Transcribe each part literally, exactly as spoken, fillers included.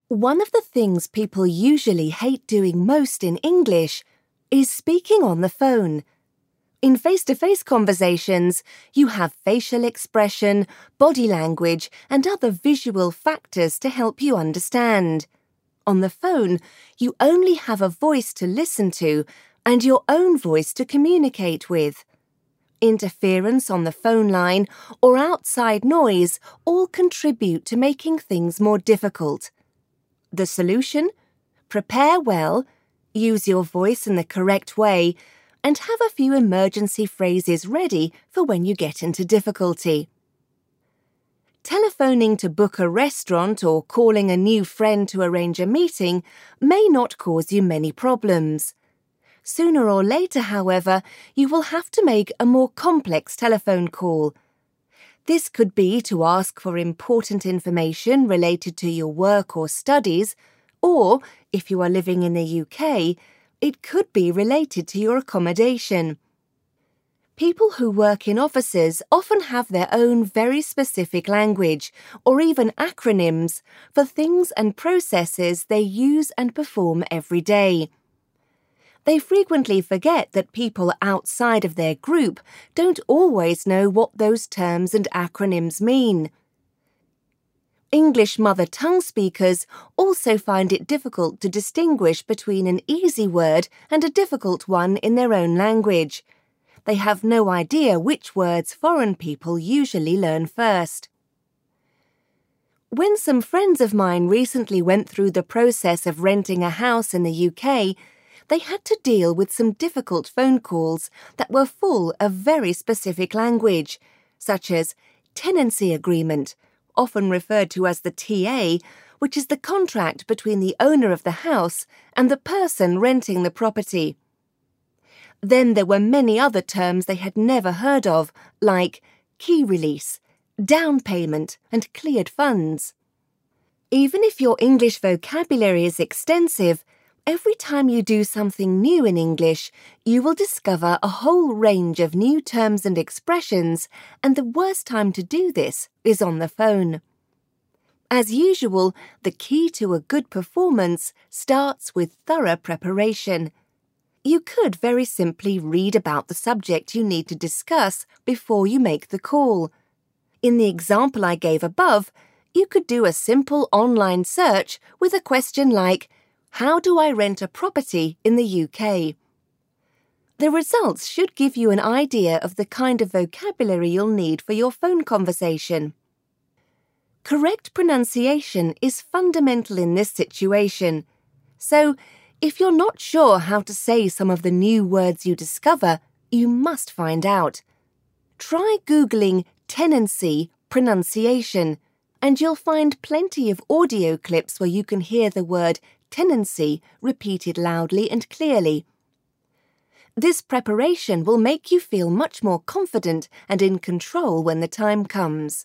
One of the things people usually hate doing most in English is speaking on the phone. In face-to-face conversations, you have facial expression, body language, and other visual factors to help you understand. On the phone, you only have a voice to listen to and your own voice to communicate with. Interference on the phone line or outside noise all contribute to making things more difficult. The solution? Prepare well, use your voice in the correct way, and have a few emergency phrases ready for when you get into difficulty. Telephoning to book a restaurant or calling a new friend to arrange a meeting may not cause you many problems. Sooner or later, however, you will have to make a more complex telephone call. This could be to ask for important information related to your work or studies, or, if you are living in the U K, it could be related to your accommodation. People who work in offices often have their own very specific language, or even acronyms, for things and processes they use and perform every day. They frequently forget that people outside of their group don't always know what those terms and acronyms mean. English mother tongue speakers also find it difficult to distinguish between an easy word and a difficult one in their own language. They have no idea which words foreign people usually learn first. When some friends of mine recently went through the process of renting a house in the U K, they had to deal with some difficult phone calls that were full of very specific language, such as tenancy agreement, often referred to as the T A, which is the contract between the owner of the house and the person renting the property. Then there were many other terms they had never heard of, like key release, down payment, and cleared funds. Even if your English vocabulary is extensive, every time you do something new in English, you will discover a whole range of new terms and expressions, and the worst time to do this is on the phone. As usual, the key to a good performance starts with thorough preparation. You could very simply read about the subject you need to discuss before you make the call. In the example I gave above, you could do a simple online search with a question like, "How do I rent a property in the U K?" The results should give you an idea of the kind of vocabulary you'll need for your phone conversation. Correct pronunciation is fundamental in this situation, so if you're not sure how to say some of the new words you discover, you must find out. Try Googling tenancy pronunciation, and you'll find plenty of audio clips where you can hear the word tenancy repeated loudly and clearly. This preparation will make you feel much more confident and in control when the time comes.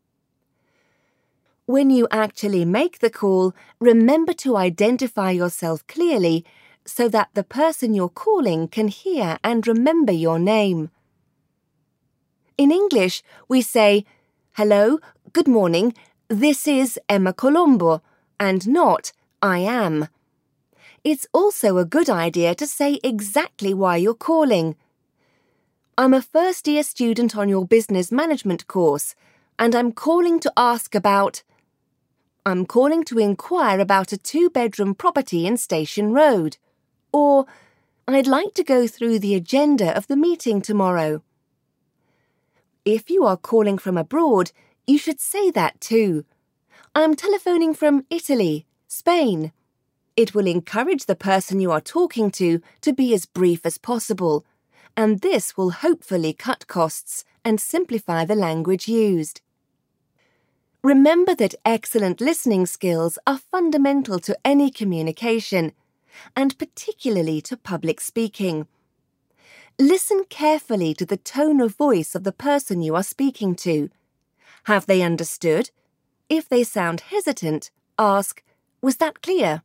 When you actually make the call, remember to identify yourself clearly so that the person you're calling can hear and remember your name. In English, we say, "Hello, good morning, this is Emma Colombo," and not, "I am." It's also a good idea to say exactly why you're calling. "I'm a first-year student on your business management course, and I'm calling to ask about..." "I'm calling to inquire about a two-bedroom property in Station Road." Or, "I'd like to go through the agenda of the meeting tomorrow." If you are calling from abroad, you should say that too. "I'm telephoning from Italy, Spain." It will encourage the person you are talking to to be as brief as possible, and this will hopefully cut costs and simplify the language used. Remember that excellent listening skills are fundamental to any communication, and particularly to public speaking. Listen carefully to the tone of voice of the person you are speaking to. Have they understood? If they sound hesitant, ask, "Was that clear?"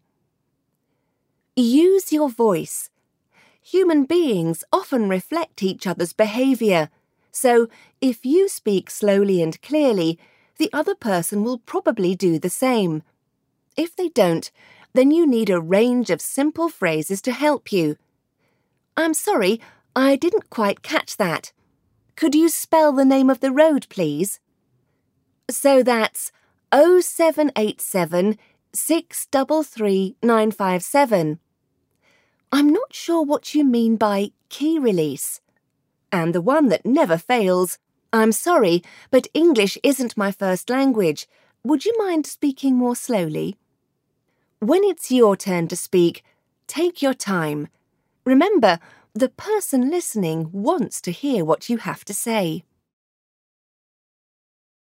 Use your voice. Human beings often reflect each other's behaviour, so if you speak slowly and clearly, the other person will probably do the same. If they don't, then you need a range of simple phrases to help you. I'm sorry, I didn't quite catch that. Could you spell the name of the road, please? So that's oh seven eight seven, six three three, nine five seven. I'm not sure what you mean by key release. And the one that never fails. I'm sorry, but English isn't my first language. Would you mind speaking more slowly? When it's your turn to speak, take your time. Remember, the person listening wants to hear what you have to say.